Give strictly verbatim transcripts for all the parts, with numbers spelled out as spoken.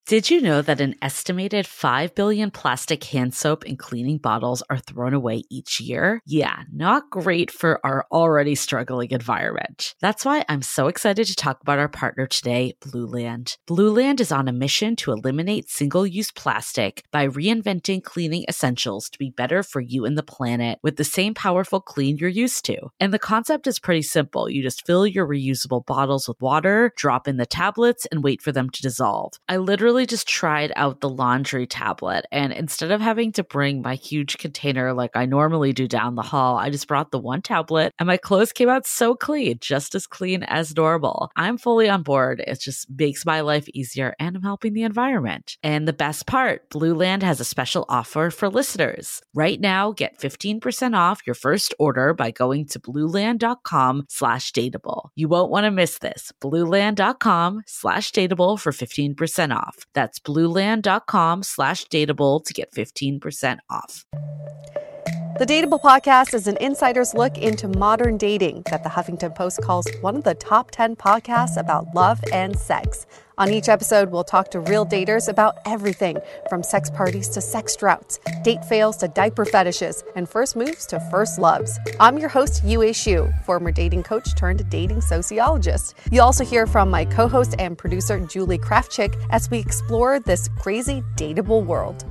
Did you know that an estimated five billion plastic hand soap and cleaning bottles are thrown away each year? Yeah, not great for our already struggling environment. That's why I'm so excited to talk about our partner today, Blueland. Blueland is on a mission to eliminate single-use plastic by reinventing cleaning essentials to be better for you and the planet with the same powerful clean you're used to. And the concept is pretty simple. You just fill your reusable bottles with water, drop in the tablets, and wait for them to dissolve. I literally just tried out the laundry tablet, and instead of having to bring my huge container like I normally do down the hall, I just brought the one tablet and my clothes came out so clean, just as clean as normal. I'm fully on board. It just makes my life easier and I'm helping the environment. And the best part, Blueland has a special offer for listeners. Right now, get fifteen percent off your first order by going to blueland.com slash dateable. You won't want to miss this. blueland.com slash dateable for fifteen percent off. That's blueland.com slash dateable to get fifteen percent off. The Dateable Podcast is an insider's look into modern dating that the Huffington Post calls one of the top ten podcasts about love and sex. On each episode, we'll talk to real daters about everything from sex parties to sex droughts, date fails to diaper fetishes, and first moves to first loves. I'm your host, Yue Xu, former dating coach turned dating sociologist. You'll also hear from my co-host and producer, Julie Krafchick, as we explore this crazy dateable world.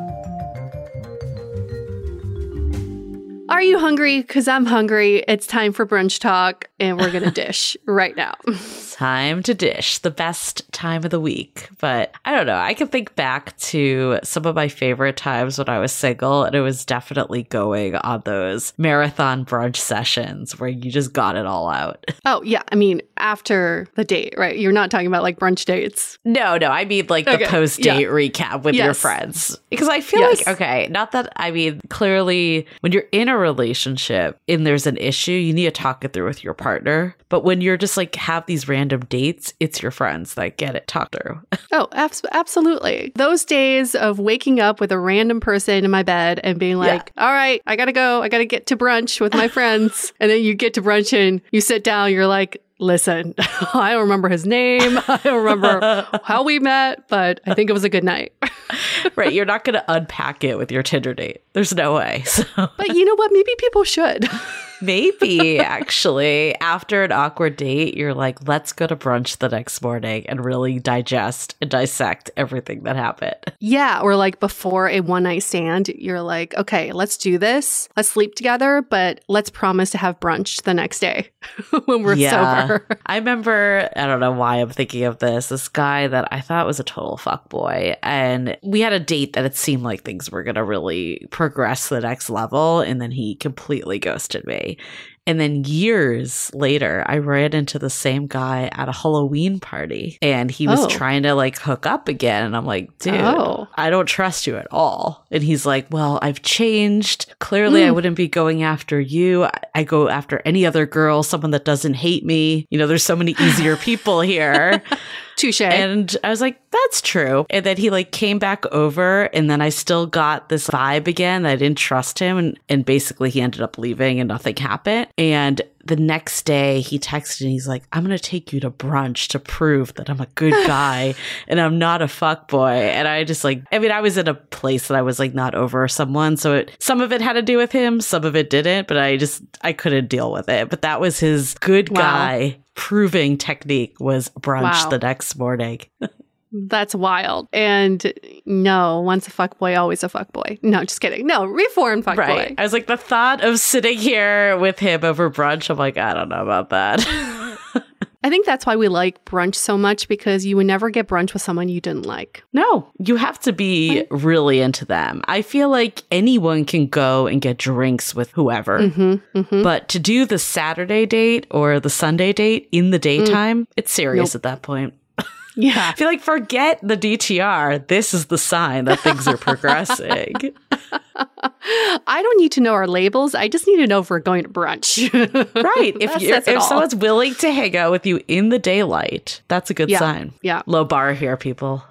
Are you hungry? Because I'm hungry. It's time for brunch talk, and we're going to dish right now. Time to dish, the best time of the week. But I don't know. I can think back to some of my favorite times when I was single, and it was definitely going on those marathon brunch sessions where you just got it all out. Oh, yeah. I mean, after the date, right? You're not talking about like brunch dates. No, no. I mean like the Okay. post-date Yeah. recap with Yes. your friends. Because I feel Yes. like, okay, not that, I mean, clearly when you're in a relationship and there's an issue, you need to talk it through with your partner. But when you're just like have these random dates, it's your friends that get it talked through. Oh, abs- absolutely. Those days of waking up with a random person in my bed and being like, all right, I got to go. I got to get to brunch with my friends. And then you get to brunch and you sit down, you're like, listen, I don't remember his name. I don't remember how we met, but I think it was a good night. Right. You're not going to unpack it with your Tinder date. There's no way. So. But you know what? Maybe people should. Maybe actually after an awkward date, you're like, let's go to brunch the next morning and really digest and dissect everything that happened. Yeah. Or like before a one night stand, you're like, okay, let's do this. Let's sleep together, but let's promise to have brunch the next day when we're Yeah. sober. I remember, I don't know why I'm thinking of this, this guy that I thought was a total fuckboy. And we had a date that it seemed like things were going to really progress to the next level. And then he completely ghosted me. And then years later, I ran into the same guy at a Halloween party and he was Oh. trying to like hook up again. And I'm like, dude, Oh. I don't trust you at all. And he's like, well, I've changed. Clearly, Mm. I wouldn't be going after you. I, I go after any other girl, someone that doesn't hate me. You know, there's so many easier people here. Touche. And I was like, that's true. And then he like came back over and then I still got this vibe again. I didn't trust him. And, and basically he ended up leaving and nothing happened. And the next day he texted and he's like, I'm going to take you to brunch to prove that I'm a good guy and I'm not a fuckboy. And I just like, I mean, I was in a place that I was like not over someone. So it, some of it had to do with him. Some of it didn't, but I just, I couldn't deal with it. But that was his good Wow. guy proving technique was brunch Wow. the next morning. That's wild. And no, once a fuckboy, always a fuckboy. No, just kidding. No, reformed fuckboy. Right. I was like, the thought of sitting here with him over brunch, I'm like, I don't know about that. I think that's why we like brunch so much, because you would never get brunch with someone you didn't like. No, you have to be really into them. I feel like anyone can go and get drinks with whoever. Mm-hmm, mm-hmm. But to do the Saturday date or the Sunday date in the daytime, it's serious Nope. at that point. Yeah. I feel like forget the D T R. This is the sign that things are progressing. I don't need to know our labels. I just need to know if we're going to brunch. Right. If That you're, says it if all. someone's willing to hang out with you in the daylight, that's a good Yeah. sign. Yeah. Low bar here, people.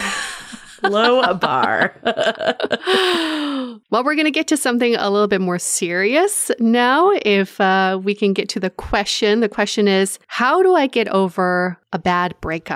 Low bar. Well, we're going to get to something a little bit more serious now. If uh, we can get to the question. The question is, how do I get over a bad breakup?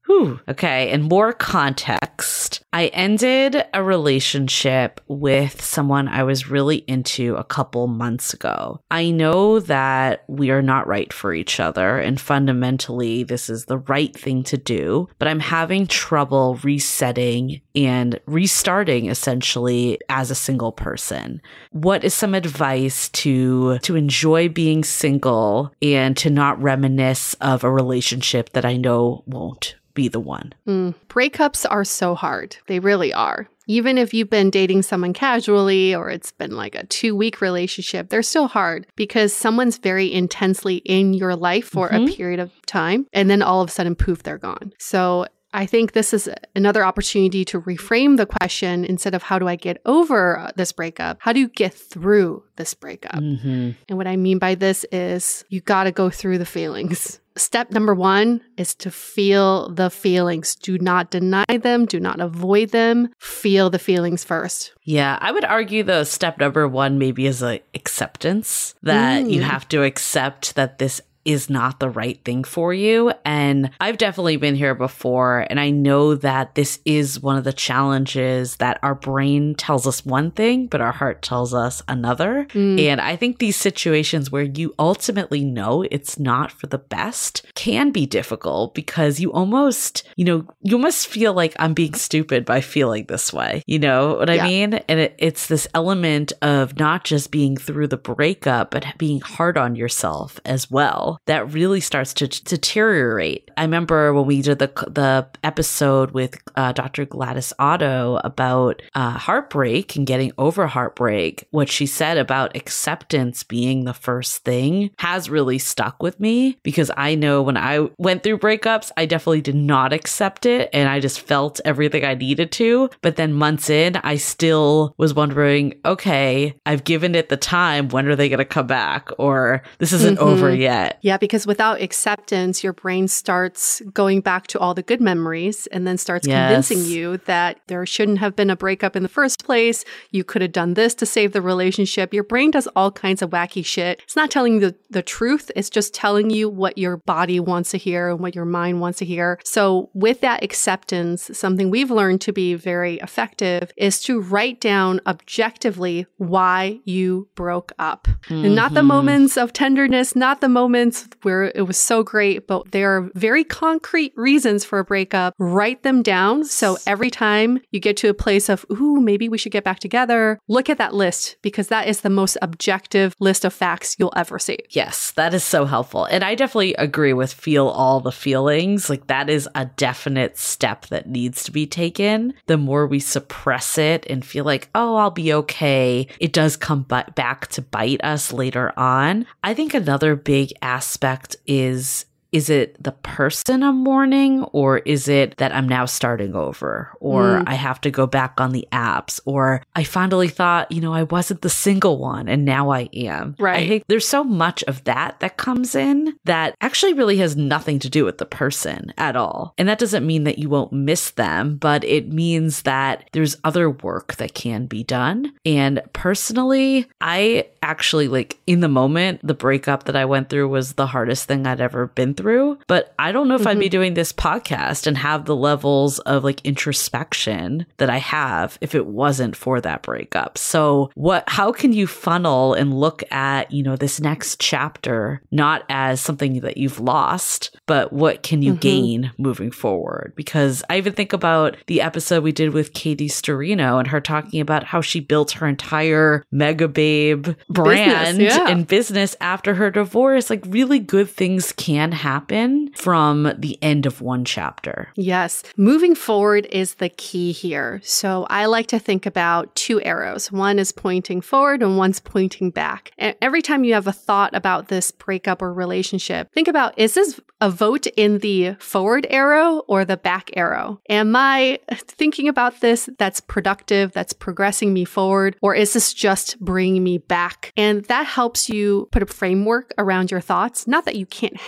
Whew. Okay. And more context. I ended a relationship with someone I was really into a couple months ago. I know that we are not right for each other, and fundamentally this is the right thing to do, but I'm having trouble resetting and restarting essentially as a single person. What is some advice to to enjoy being single and to not reminisce of a relationship that I know won't be the one? Mm. Breakups are so hard. They really are. Even if you've been dating someone casually or it's been like a two-week relationship, they're still hard because someone's very intensely in your life for mm-hmm. a period of time, and then all of a sudden, poof, they're gone. So I think this is another opportunity to reframe the question instead of how do I get over this breakup? How do you get through this breakup? Mm-hmm. And what I mean by this is you got to go through the feelings. Step number one is to feel the feelings. Do not deny them. Do not avoid them. Feel the feelings first. Yeah, I would argue the step number one maybe is a acceptance, that mm. you have to accept that this is not the right thing for you. And I've definitely been here before. And I know that this is one of the challenges that our brain tells us one thing, but our heart tells us another. Mm. And I think these situations where you ultimately know it's not for the best can be difficult because you almost, you know, you almost feel like I'm being stupid by feeling this way. You know what I yeah. mean? And it, it's this element of not just being through the breakup, but being hard on yourself as well that really starts to t- deteriorate. I remember when we did the the episode with uh, Doctor Gladys Otto about uh, heartbreak and getting over heartbreak, what she said about acceptance being the first thing has really stuck with me because I know when I went through breakups, I definitely did not accept it and I just felt everything I needed to. But then months in, I still was wondering, okay, I've given it the time. When are they going to come back? Or this isn't mm-hmm. over yet. Yeah, because without acceptance, your brain starts going back to all the good memories and then starts yes. convincing you that there shouldn't have been a breakup in the first place. You could have done this to save the relationship. Your brain does all kinds of wacky shit. It's not telling you the, the truth. It's just telling you what your body wants to hear and what your mind wants to hear. So with that acceptance, something we've learned to be very effective is to write down objectively why you broke up. Mm-hmm. And not the moments of tenderness, not the moments where it was so great, but there are very concrete reasons for a breakup. Write them down. So every time you get to a place of, ooh, maybe we should get back together, look at that list because that is the most objective list of facts you'll ever see. Yes, that is so helpful. And I definitely agree with feel all the feelings. Like that is a definite step that needs to be taken. The more we suppress it and feel like, oh, I'll be okay, it does come b- back to bite us later on. I think another big aspect is Is it the person I'm mourning, or is it that I'm now starting over, or mm. I have to go back on the apps, or I finally thought, you know, I wasn't the single one and now I am. Right. I think there's so much of that that comes in that actually really has nothing to do with the person at all. And that doesn't mean that you won't miss them, but it means that there's other work that can be done. And personally, I actually like in the moment, the breakup that I went through was the hardest thing I'd ever been through. But I don't know if mm-hmm. I'd be doing this podcast and have the levels of like introspection that I have if it wasn't for that breakup. So what, how can you funnel and look at, you know, this next chapter, not as something that you've lost, but what can you mm-hmm. gain moving forward? Because I even think about the episode we did with Katie Storino and her talking about how she built her entire Mega Babe brand business, yeah. and business after her divorce. Like really good things can happen from the end of one chapter. Yes. Moving forward is the key here. So I like to think about two arrows. One is pointing forward and one's pointing back. And every time you have a thought about this breakup or relationship, think about, is this a vote in the forward arrow or the back arrow? Am I thinking about this that's productive, that's progressing me forward, or is this just bringing me back? And that helps you put a framework around your thoughts. Not that you can't have these,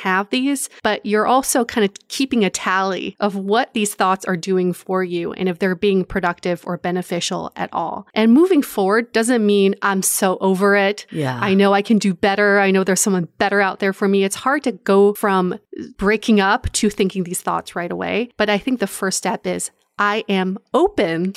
these, but you're also kind of keeping a tally of what these thoughts are doing for you and if they're being productive or beneficial at all. And moving forward doesn't mean I'm so over it. Yeah. I know I can do better. I know there's someone better out there for me. It's hard to go from breaking up to thinking these thoughts right away. But I think the first step is I am open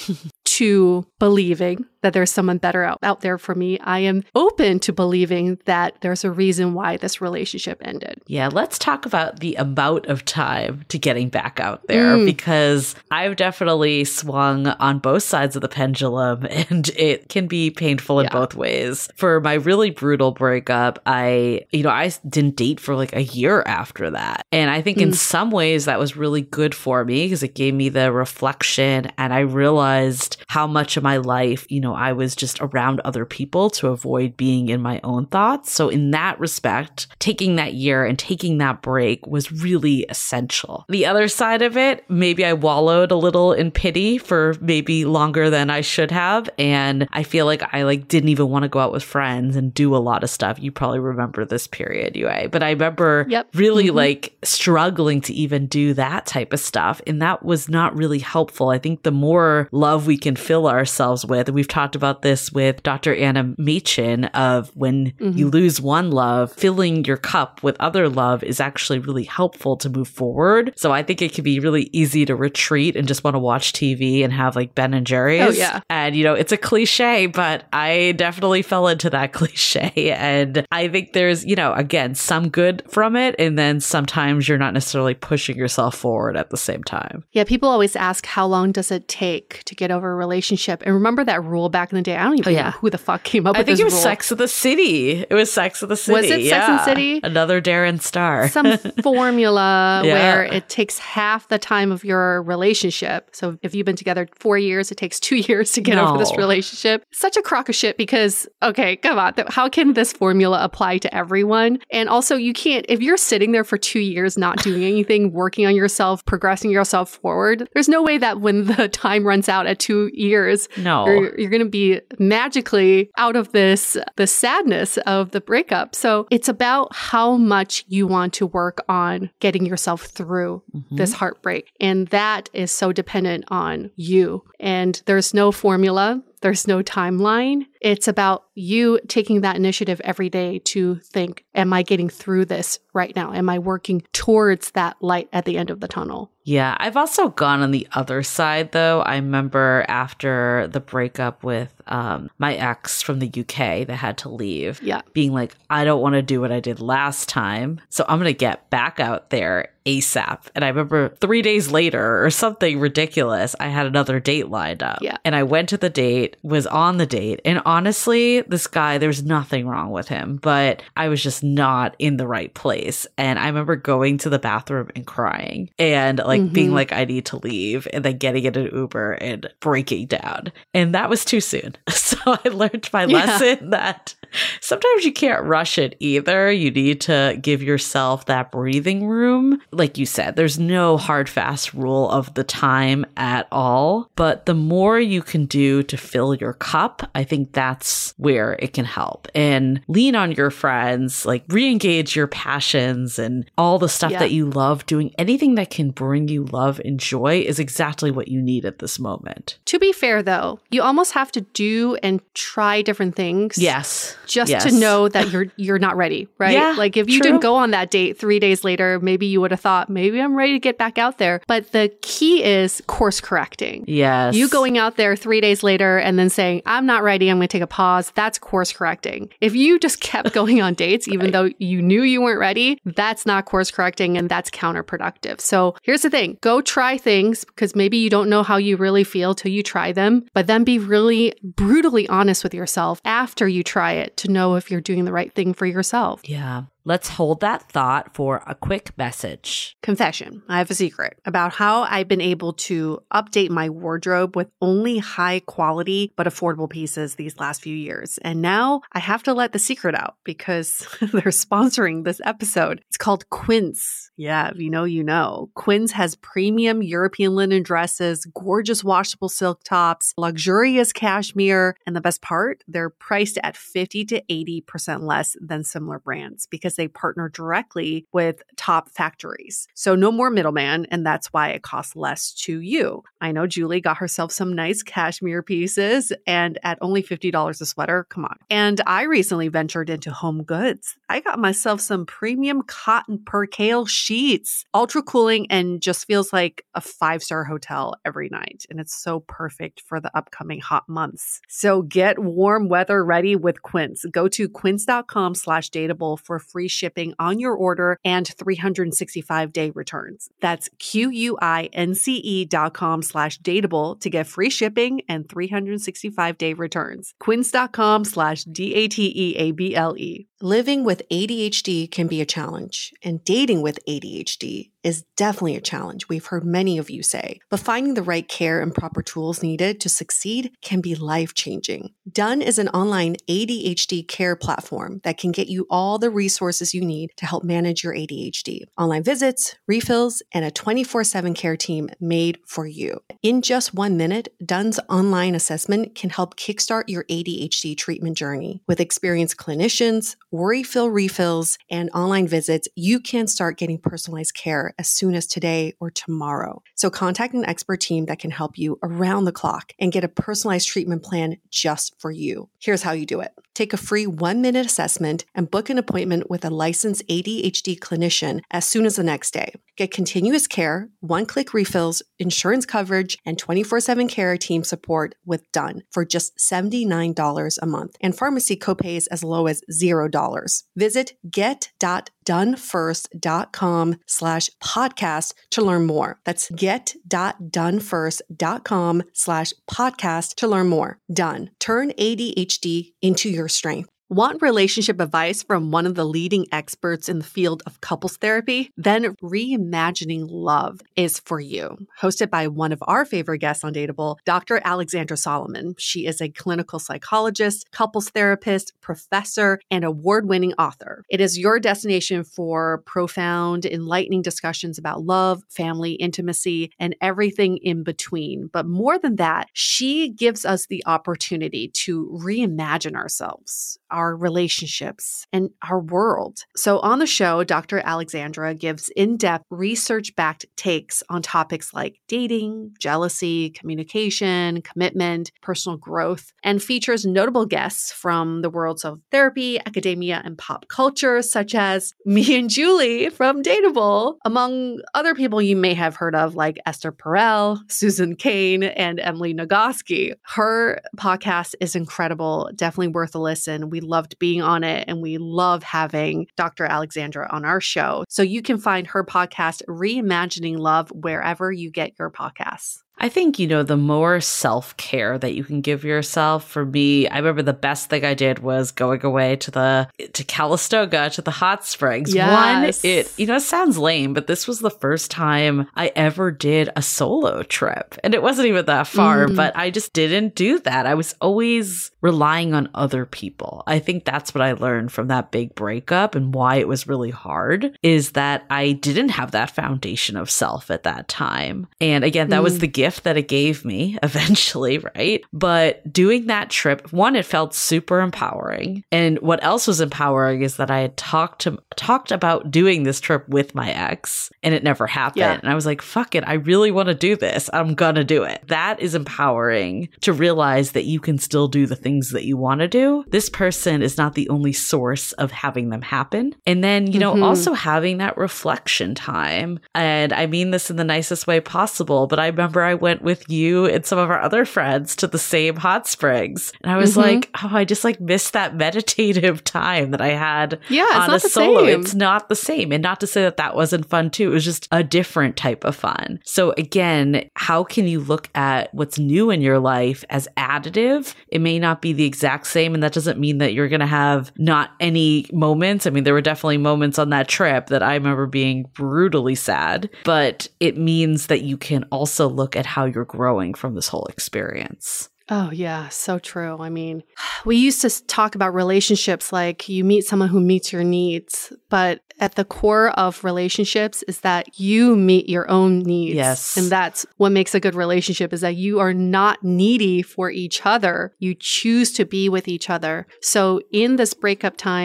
to believing that there's someone better out, out there for me. I am open to believing that there's a reason why this relationship ended. Yeah, let's talk about the amount of time to getting back out there, Mm. because I've definitely swung on both sides of the pendulum, and it can be painful in Yeah. both ways. For my really brutal breakup, I, you know, I didn't date for like a year after that. And I think in Mm. some ways that was really good for me because it gave me the reflection, and I realized how much of my life, you know, I was just around other people to avoid being in my own thoughts. So in that respect, taking that year and taking that break was really essential. The other side of it, maybe I wallowed a little in pity for maybe longer than I should have. And I feel like I like didn't even want to go out with friends and do a lot of stuff. You probably remember this period, Yue. But I remember Yep. really Mhm. like struggling to even do that type of stuff. And that was not really helpful. I think the more love we can fill ourselves with, and we've talked about this with Doctor Anna Machin, of when Mhm. you lose one love, filling your cup with other love is actually really helpful to move forward. So I think it can be really easy to retreat and just want to watch T V and have like Ben and Jerry's. Oh, yeah. And, you know, it's a cliche, but I definitely fell into that cliche. And I think there's, you know, again, some good from it. And then sometimes you're not necessarily pushing yourself forward at the same time. Yeah, people always ask, how long does it take to get over a relationship? And remember that rule back in the day? I don't even Oh, yeah. know who the fuck came up I with think this it was rule. Sex of the City. It was Sex of the City. Was it Sex and the City? Another Darren Star. Some formula Yeah. where it takes half the time of your relationship. So if you've been together four years, it takes two years to get over this No. relationship. Such a crock of shit because, okay, come on. th- How can this formula apply to everyone? And also, you can't, if you're sitting there for two years not doing anything, working on yourself, progressing yourself forward, there's no way that when the time runs out at two years, No. you're, you're going to be magically out of this, the sadness of the breakup. So it's about how much you want to work on getting yourself through Mhm. this heartbreak. And that is so dependent on you. And there's no formula. There's no timeline. It's about you taking that initiative every day to think, am I getting through this right now? Am I working towards that light at the end of the tunnel? Yeah, I've also gone on the other side, though. I remember after the breakup with um, my ex from the U K that had to leave, Yeah. being like, I don't want to do what I did last time, so I'm going to get back out there ASAP. And I remember three days later or something ridiculous, I had another date lined up. Yeah. And I went to the date, was on the date. And honestly, this guy, there's nothing wrong with him, but I was just not in the right place. And I remember going to the bathroom and crying and like Mhm. being like, I need to leave, and then getting in an Uber and breaking down. And that was too soon. So I learned my Yeah. lesson that sometimes you can't rush it either. You need to give yourself that breathing room. Like you said, there's no hard, fast rule of the time at all. But the more you can do to fill your cup, I think that's where it can help. And lean on your friends, like re-engage your passions and all the stuff Yeah. that you love. Doing anything that can bring you love and joy is exactly what you need at this moment. To be fair, though, you almost have to do and try different things. Yes. Just Yes. to know that you're you're not ready, right? Yeah, like if you true. didn't go on that date three days later, maybe you would have thought, maybe I'm ready to get back out there. But the key is course correcting. Yes. You going out there three days later and then saying, I'm not ready, I'm going to take a pause, that's course correcting. If you just kept going on dates, even Right. though you knew you weren't ready, that's not course correcting and that's counterproductive. So here's the thing, go try things because maybe you don't know how you really feel till you try them, but then be really brutally honest with yourself after you try it to know if you're doing the right thing for yourself. Yeah. Let's hold that thought for a quick message. Confession. I have a secret about how I've been able to update my wardrobe with only high quality but affordable pieces these last few years. And now I have to let the secret out because they're sponsoring this episode. It's called Quince. Yeah, if you know, you know. Quince has premium European linen dresses, gorgeous washable silk tops, luxurious cashmere, and the best part, they're priced at fifty to eighty percent less than similar brands because because they partner directly with top factories. So no more middleman, and that's why it costs less to you. I know Julie got herself some nice cashmere pieces, and at only fifty dollars a sweater, come on. And I recently ventured into home goods. I got myself some premium cotton percale sheets, ultra cooling, and just feels like a five-star hotel every night. And it's so perfect for the upcoming hot months. So get warm weather ready with Quince. Go to quince.com slash dateable for free shipping on your order and three hundred sixty-five day returns. That's Q-U-I-N-C-E dot com slash dateable to get free shipping and three hundred sixty-five day returns. Quince.com slash D-A-T-E-A-B-L-E. Living with A D H D can be a challenge, and dating with A D H D is definitely a challenge, we've heard many of you say. But finding the right care and proper tools needed to succeed can be life-changing. Done is an online A D H D care platform that can get you all the resources you need to help manage your A D H D. Online visits, refills, and a twenty-four seven care team made for you. In just one minute, Done's online assessment can help kickstart your A D H D treatment journey. With experienced clinicians, worry-fill refills, and online visits, you can start getting personalized care as soon as today or tomorrow. So contact an expert team that can help you around the clock and get a personalized treatment plan just for you. Here's how you do it. Take a free one-minute assessment and book an appointment with a licensed A D H D clinician as soon as the next day. Get continuous care, one-click refills, insurance coverage, and twenty-four seven care team support with Done for just seventy-nine dollars a month, and pharmacy copays as low as zero dollars. Visit get.donefirst.com slash podcast to learn more. That's get.donefirst.com slash podcast to learn more. Done. Turn A D H D into your strength. Want relationship advice from one of the leading experts in the field of couples therapy? Then Reimagining Love is for you. Hosted by one of our favorite guests on Dateable, Doctor Alexandra Solomon. She is a clinical psychologist, couples therapist, professor, and award-winning author. It is your destination for profound, enlightening discussions about love, family, intimacy, and everything in between. But more than that, she gives us the opportunity to reimagine ourselves, our relationships, and our world. So on the show, Doctor Alexandra gives in-depth, research-backed takes on topics like dating, jealousy, communication, commitment, personal growth, and features notable guests from the worlds of therapy, academia, and pop culture, such as me and Julie from Dateable, among other people you may have heard of like Esther Perel, Susan Cain, and Emily Nagoski. Her podcast is incredible, definitely worth a listen. We loved being on it, and we love having Doctor Alexandra on our show. So you can find her podcast, Reimagining Love, wherever you get your podcasts. I think, you know, the more self-care that you can give yourself, for me, I remember the best thing I did was going away to the, to Calistoga, to the hot springs. Yes. One, it, you know, it sounds lame, but this was the first time I ever did a solo trip. And it wasn't even that far, mm. but I just didn't do that. I was always relying on other people. I think that's what I learned from that big breakup, and why it was really hard is that I didn't have that foundation of self at that time. And again, that mm. was the gift that it gave me eventually, right? But doing that trip, one, it felt super empowering. And what else was empowering is that I had talked to talked about doing this trip with my ex, and it never happened. Yeah. And I was like, fuck it, I really want to do this. I'm gonna do it. That is empowering, to realize that you can still do the things that you want to do. This person is not the only source of having them happen. And then, you know, mm-hmm. also having that reflection time. And I mean this in the nicest way possible, but I remember I went with you and some of our other friends to the same hot springs. And I was mm-hmm. like, oh, I just like missed that meditative time that I had yeah, it's on not a the solo. Same. It's not the same. And not to say that that wasn't fun too. It was just a different type of fun. So again, how can you look at what's new in your life as additive? It may not be the exact same. And that doesn't mean that you're going to have not any moments. I mean, there were definitely moments on that trip that I remember being brutally sad, but it means that you can also look at how you're growing from this whole experience. Oh, yeah. So true. I mean, we used to talk about relationships like you meet someone who meets your needs, but at the core of relationships is that you meet your own needs. Yes. And that's what makes a good relationship, is that you are not needy for each other. You choose to be with each other. So in this breakup time,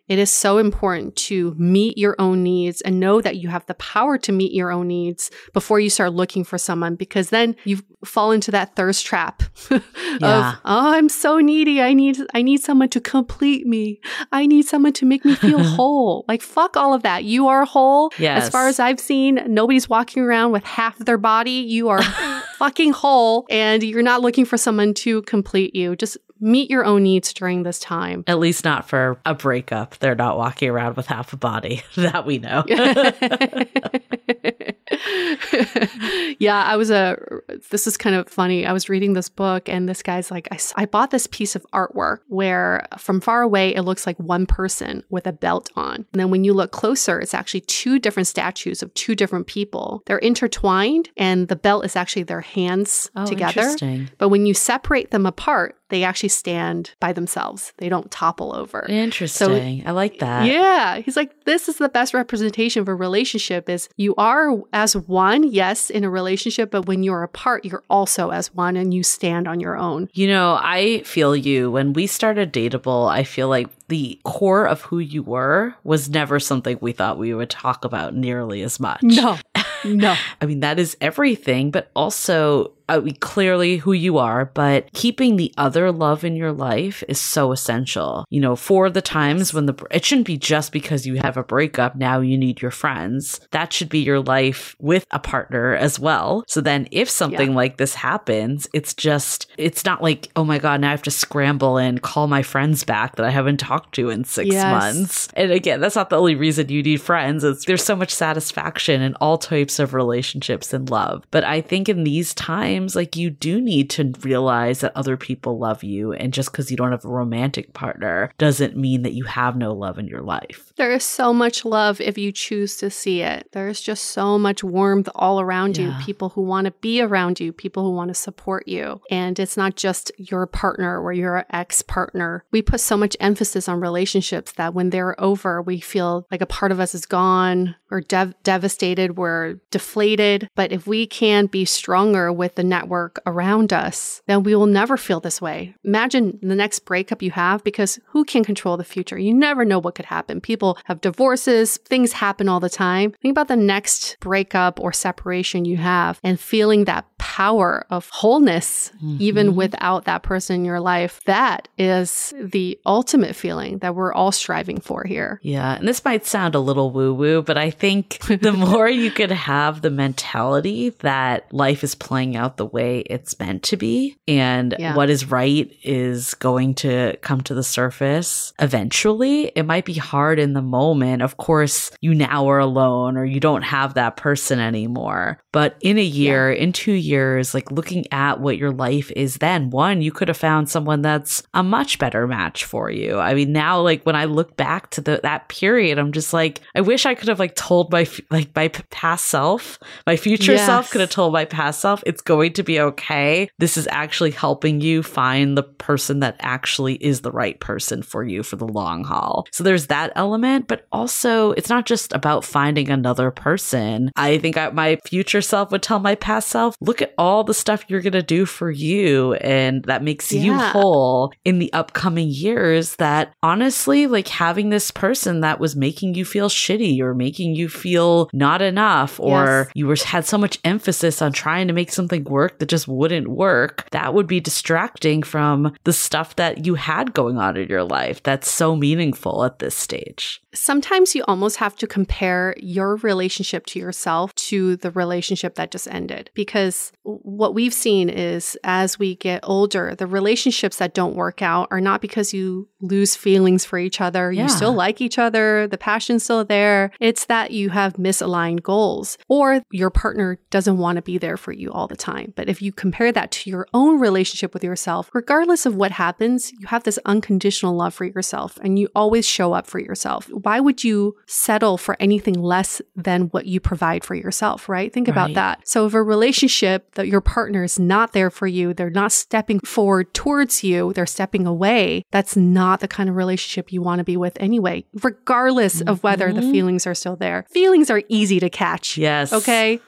It is so important to meet your own needs and know that you have the power to meet your own needs before you start looking for someone, because then you fall into that thirst trap of, Yeah. oh, I'm so needy. I need, I need someone to complete me. I need someone to make me feel whole. Like, fuck all of that. You are whole. Yes. As far as I've seen, nobody's walking around with half of their body. You are fucking whole, and you're not looking for someone to complete you. Just meet your own needs during this time. At least not for a breakup. They're not walking around with half a body. That we know. Yeah, I was a, this is kind of funny. I was reading this book and this guy's like, I, s- I bought this piece of artwork where from far away, it looks like one person with a belt on. And then when you look closer, it's actually two different statues of two different people. They're intertwined and the belt is actually their hands Oh, together. interesting. But when you separate them apart, they actually stand by themselves. They don't topple over. Interesting. I like that. Yeah. He's like, this is the best representation of a relationship is you are as one, yes, in a relationship, but when you're apart, you're also as one and you stand on your own. You know, I feel you. When we started Dateable, I feel like the core of who you were was never something we thought we would talk about nearly as much. No, no. I mean, that is everything, but also I mean, clearly who you are, but keeping the other love in your life is so essential. You know, for the times when the, it shouldn't be just because you have a breakup, now you need your friends. That should be your life with a partner as well. So then if something Yeah. like this happens, it's just, it's not like, oh my God, now I have to scramble and call my friends back that I haven't talked to in six Yes. months. And again, that's not the only reason you need friends. It's, there's so much satisfaction in all types of relationships and love. But I think in these times, like you do need to realize that other people love you. And just because you don't have a romantic partner doesn't mean that you have no love in your life. There is so much love if you choose to see it. There's just so much warmth all around Yeah. you, people who want to be around you, people who want to support you. And it's not just your partner or your ex-partner. We put so much emphasis on relationships that when they're over, we feel like a part of us is gone. We're dev- devastated. We're deflated. But if we can be stronger with the network around us, then we will never feel this way. Imagine the next breakup you have, because who can control the future? You never know what could happen. People have divorces, things happen all the time. Think about the next breakup or separation you have and feeling that power of wholeness, Mm-hmm. even without that person in your life. That is the ultimate feeling that we're all striving for here. Yeah. And this might sound a little woo woo, but I think the more you could have the mentality that life is playing out the way it's meant to be, and Yeah. what is right is going to come to the surface eventually. It might be hard in the moment. Of course, you now are alone or you don't have that person anymore. But in a year, in two years, like looking at what your life is then, one, you could have found someone that's a much better match for you. I mean, now, like when I look back to the, that period, I'm just like, I wish I could have like told my, f- like my p- past self, my future Yes. self could have told my past self, it's going to be okay. This is actually helping you find the person that actually is the right person for you for the long haul. So there's that element, but also it's not just about finding another person. I think I, my future self would tell my past self, look at all the stuff you're going to do for you. And that makes you Yeah. whole in the upcoming years, that honestly, like having this person that was making you feel shitty or making you feel not enough, or Yes. you were had so much emphasis on trying to make something work that just wouldn't work, that would be distracting from the stuff that you had going on in your life that's so meaningful at this stage. Sometimes you almost have to compare your relationship to yourself to the relationship that just ended. Because what we've seen is as we get older, the relationships that don't work out are not because you lose feelings for each other. Yeah. You still like each other. The passion's still there. It's that you have misaligned goals or your partner doesn't want to be there for you all the time. But if you compare that to your own relationship with yourself, regardless of what happens, you have this unconditional love for yourself and you always show up for yourself. Why would you settle for anything less than what you provide for yourself, right? Think about Right. that. So if a relationship that your partner is not there for you, they're not stepping forward towards you, they're stepping away, that's not the kind of relationship you want to be with anyway, regardless of whether the feelings are still there. Feelings are easy to catch. Yes. Okay?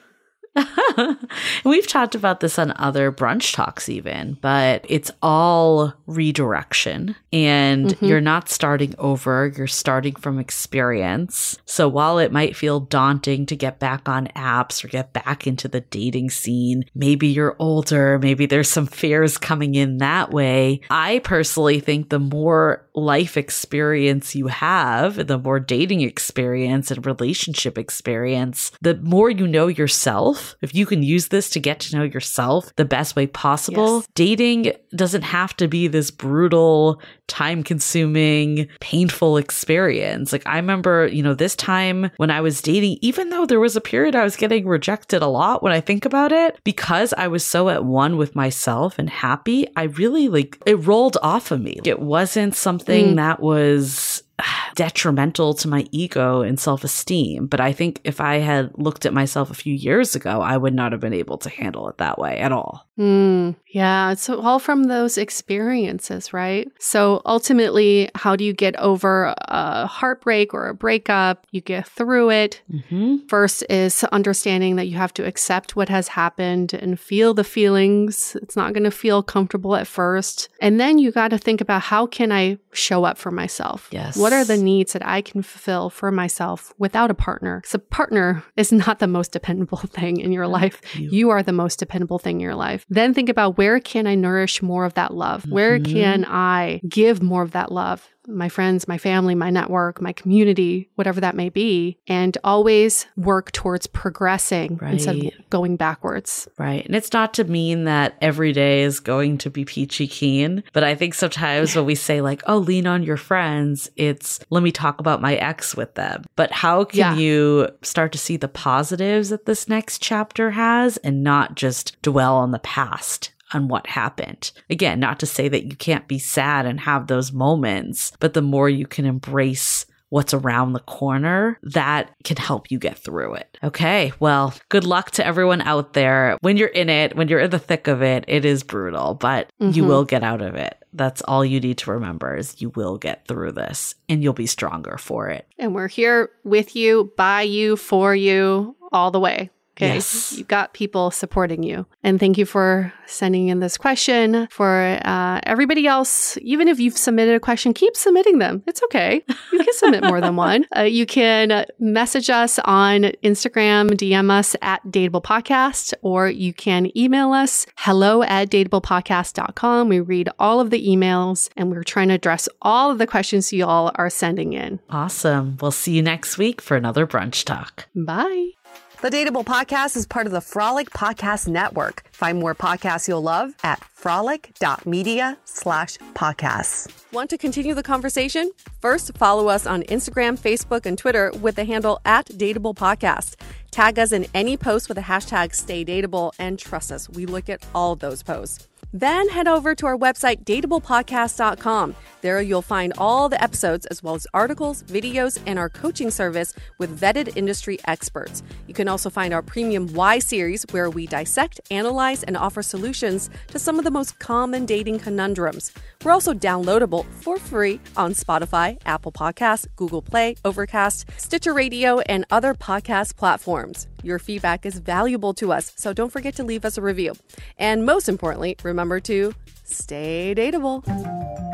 We've talked about this on other brunch talks even, but it's all redirection and mm-hmm. you're not starting over. You're starting from experience. So while it might feel daunting to get back on apps or get back into the dating scene, maybe you're older, maybe there's some fears coming in that way. I personally think the more life experience you have, the more dating experience and relationship experience, the more you know yourself. If you can use this to get to know yourself the best way possible, yes. dating doesn't have to be this brutal, time-consuming, painful experience. Like I remember, you know, this time when I was dating, even though there was a period I was getting rejected a lot when I think about it, because I was so at one with myself and happy, I really like, it rolled off of me. It wasn't something mm. that was detrimental to my ego and self-esteem. But I think if I had looked at myself a few years ago, I would not have been able to handle it that way at all. Mm, yeah, it's all from those experiences, right? So ultimately, how do you get over a heartbreak or a breakup? You get through it. Mm-hmm. First is understanding that you have to accept what has happened and feel the feelings. It's not going to feel comfortable at first. And then you got to think about, how can I show up for myself? Yes. What are the needs that I can fulfill for myself without a partner? Because a partner is not the most dependable thing in your life. You. you are the most dependable thing in your life. Then think about, where can I nourish more of that love? Mm-hmm. Where can I give more of that love? My friends, my family, my network, my community, whatever that may be, and always work towards progressing right. instead of going backwards. Right. And it's not to mean that every day is going to be peachy keen, but I think sometimes when we say like, oh, lean on your friends, it's let me talk about my ex with them. But how can yeah. you start to see the positives that this next chapter has and not just dwell on the past? On what happened. Again, not to say that you can't be sad and have those moments, but the more you can embrace what's around the corner, that can help you get through it. Okay, well, good luck to everyone out there. When you're in it, when you're in the thick of it, it is brutal, but mm-hmm. you will get out of it. That's all you need to remember, is you will get through this and you'll be stronger for it. And we're here with you, by you, for you, all the way. Okay, yes. You've got people supporting you. And thank you for sending in this question. For uh, everybody else, even if you've submitted a question, keep submitting them. It's okay. You can submit more than one. Uh, you can message us on Instagram, D M us at Dateable Podcast, or you can email us hello at dateable podcast dot com. We read all of the emails and we're trying to address all of the questions you all are sending in. Awesome. We'll see you next week for another brunch talk. Bye. The Dateable Podcast is part of the Frolic Podcast Network. Find more podcasts you'll love at frolic.media slash podcasts. Want to continue the conversation? First, follow us on Instagram, Facebook, and Twitter with the handle at Dateable Podcast. Tag us in any post with the hashtag StayDateable, and trust us, we look at all of those posts. Then head over to our website, dateable podcast dot com. There you'll find all the episodes as well as articles, videos, and our coaching service with vetted industry experts. You can also find our premium Why series, where we dissect, analyze, and offer solutions to some of the most common dating conundrums. We're also downloadable for free on Spotify, Apple Podcasts, Google Play, Overcast, Stitcher Radio, and other podcast platforms. Your feedback is valuable to us, so don't forget to leave us a review. And most importantly, remember to stay dateable.